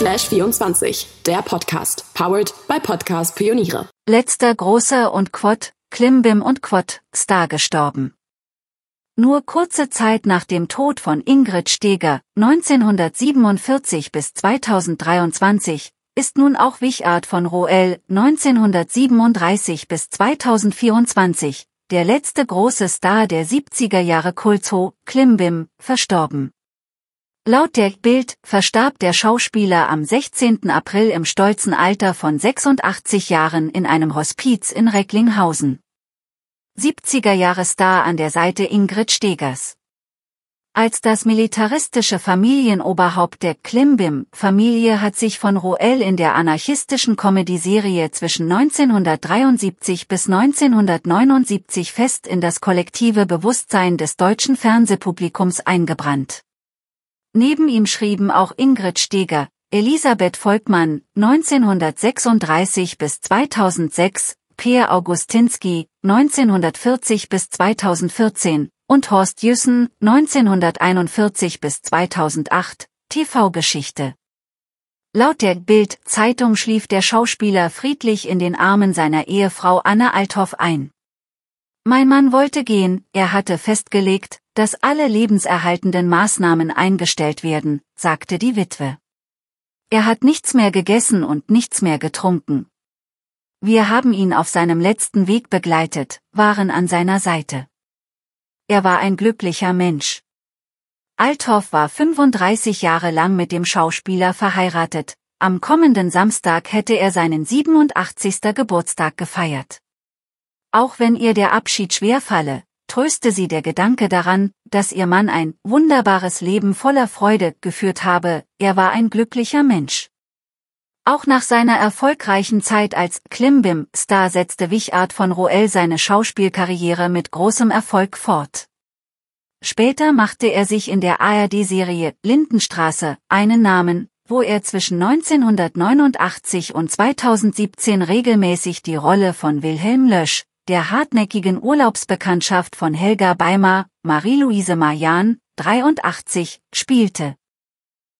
@flash24, der Podcast, powered by Podcast Pioniere. Letzter großer und Quad, Klimbim und Quad, Star gestorben. Nur kurze Zeit nach dem Tod von Ingrid Steeger, 1947 bis 2023, ist nun auch Wichart von Roel, 1937 bis 2024, der letzte große Star der 70er Jahre Kultshow, Klimbim, verstorben. Laut der Bild verstarb der Schauspieler am 16. April im stolzen Alter von 86 Jahren in einem Hospiz in Recklinghausen. 70er-Jahre-Star an der Seite Ingrid Steegers. Als das militaristische Familienoberhaupt der Klimbim-Familie hat sich von Roel in der anarchistischen Comedy-Serie zwischen 1973 bis 1979 fest in das kollektive Bewusstsein des deutschen Fernsehpublikums eingebrannt. Neben ihm schrieben auch Ingrid Steeger, Elisabeth Volkmann, 1936 bis 2006, Peer Augustinski, 1940 bis 2014, und Horst Jüssen, 1941 bis 2008, TV-Geschichte. Laut der Bild-Zeitung schlief der Schauspieler friedlich in den Armen seiner Ehefrau Anne Althoff ein. Mein Mann wollte gehen, er hatte festgelegt, dass alle lebenserhaltenden Maßnahmen eingestellt werden, sagte die Witwe. Er hat nichts mehr gegessen und nichts mehr getrunken. Wir haben ihn auf seinem letzten Weg begleitet, waren an seiner Seite. Er war ein glücklicher Mensch. Althoff war 35 Jahre lang mit dem Schauspieler verheiratet, am kommenden Samstag hätte er seinen 87. Geburtstag gefeiert. Auch wenn ihr der Abschied schwerfalle, tröste sie der Gedanke daran, dass ihr Mann ein wunderbares Leben voller Freude geführt habe, er war ein glücklicher Mensch. Auch nach seiner erfolgreichen Zeit als Klimbim-Star setzte Wichart von Roel seine Schauspielkarriere mit großem Erfolg fort. Später machte er sich in der ARD-Serie Lindenstraße einen Namen, wo er zwischen 1989 und 2017 regelmäßig die Rolle von Wilhelm Lösch, der hartnäckigen Urlaubsbekanntschaft von Helga Beimer, Marie-Louise Marjan, 83, spielte.